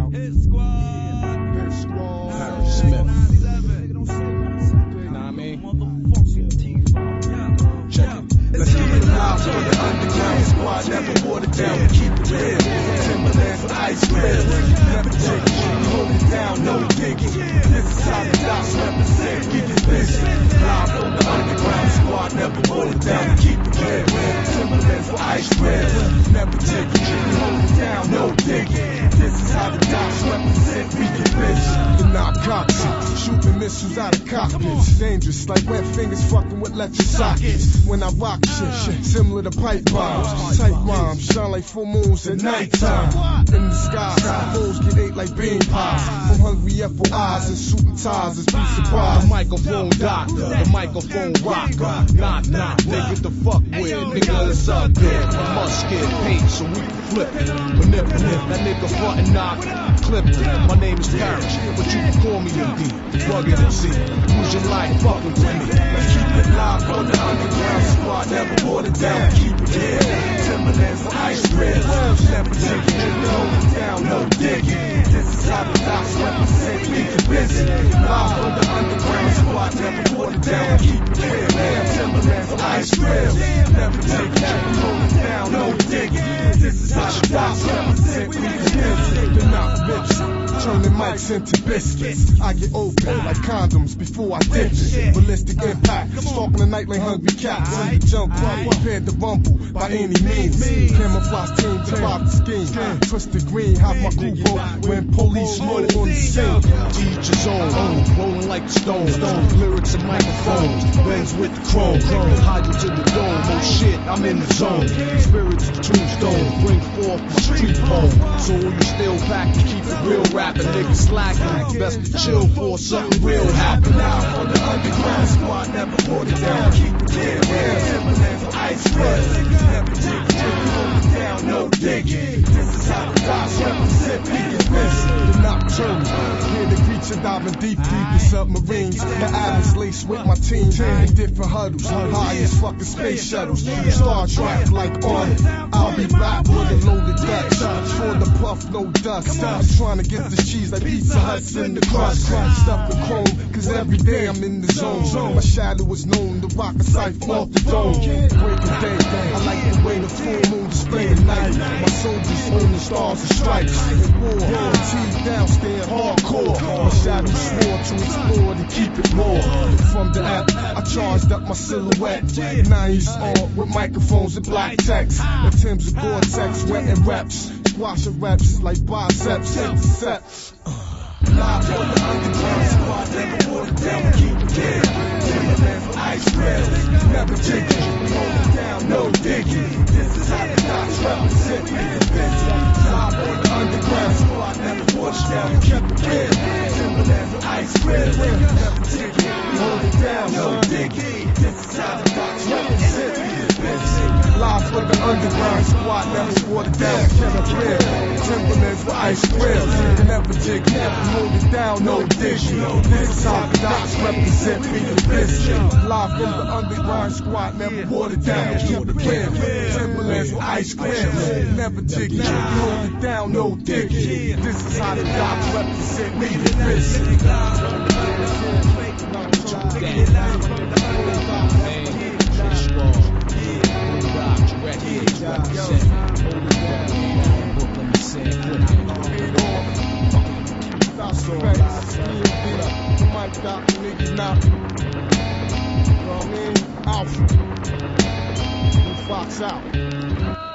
down. Hit squad. Hit squad. Harry Smith. Know what I mean? Check it. Let's keep it live for the underground squad. Never watered down, we keep it real. Timberlands with ice grills. Never take it, hold it down, no digging. This is how the dots represent. We get busy. Live from the underground squad. Never watered down, we keep it real. Timberlands with ice grills. Never take it, hold it down, no digging. This is how the dots represent. We get busy. The narcotics, shooting missiles out of cockpits. Dangerous like wet fingers fucking with electric sockets. When I rock shit, similar to pipe bombs. Tight rhymes, shine like full moons at nighttime. In the sky, fools get ate like bean pies. From hungry apple eyes and suit and ties, it's be surprised. The microphone doctor, the microphone rocker. Knock, knock, nigga, the fuck with. Nigga, it's up there. I must get paid so we can flip it. Manipulate that nigga front and knock, clip it. My name is Parrish, but you can call me MD. Rugged MC, use your life fucking with me. Let's keep it live on the underground squad. Never watered down, keep it real. Timberlands with ice grills. Never take it, hold it down, no digging. This is how the dots represent. We get busy. Live on the underground squad. Never watered down, keep it real. Timberlands with ice grills. Never take it, hold it down, no digging. This is how the dots represent. We get busy. The knock rips, turning mics into biscuits. I get open like condoms before I dip it. Ballistic impact, stalking the night like hungry cats. In the jungle, prepared to rumble by any means. Camouflage team to rob the scheme. Twisted green, have my crew broke when police roll on the scene. Each his own, rolling like the stones. Lyrics and microphones, bends with the chrome. Hide you to the dome, oh shit, I'm in the zone. Spirits of tombstone, bring forth my street poem. So all you still back to keep it real rapping, niggas slacking. Best to chill for something real happen. Now on the underground squad, never watered down, keep it real. Timberlands with ice grills. Never take it, hold it down, no digging. This is how the dots represent. We get busy. The nocturnal, hear the creature diving deep in submarines. The islands laced with my team in different huddles. High as fucking space shuttles. Star Trek like on it. I'll be back with a loaded deck. For the puff, no dust. I'm trying to get this cheese like Pizza Hut's in the crust. Stuff with chrome, cause every day I'm in the zone. My shadow is known to rock a siphon off the dome. Break a day, I like the way the full moon display the night. My soldiers own the stars and stripes. In war, teeth down, staying hardcore. My shadow swore to explore to keep it raw. From the app, I charged up my silhouette. 90s on with microphones and black text. And Tim's and Gore-Tex, wetting reps. Squashing reps like biceps. Intercept. Live on the underground squad, never watered down, we keep it real. Timberlands with ice grills. Never take it, hold it down, no digging. This is how the dots represent. We get busy. Live on the underground squad, never watered down, we keep it real. Timberlands with ice grills. Never take it, hold it down, no digging. This is how the dots represent. We get busy. Live for the underground squad, never watered down, kept it real. Timberlands with ice grills. Never dig, never hold it down, no digging. This is how the dots represent. We get busy. Live from the underground squad, never watered down, keep it real. Timberlands with ice grills. Never dig, never hold it down, no digging. This is how the dots represent. We get busy. Alpha. Fox out.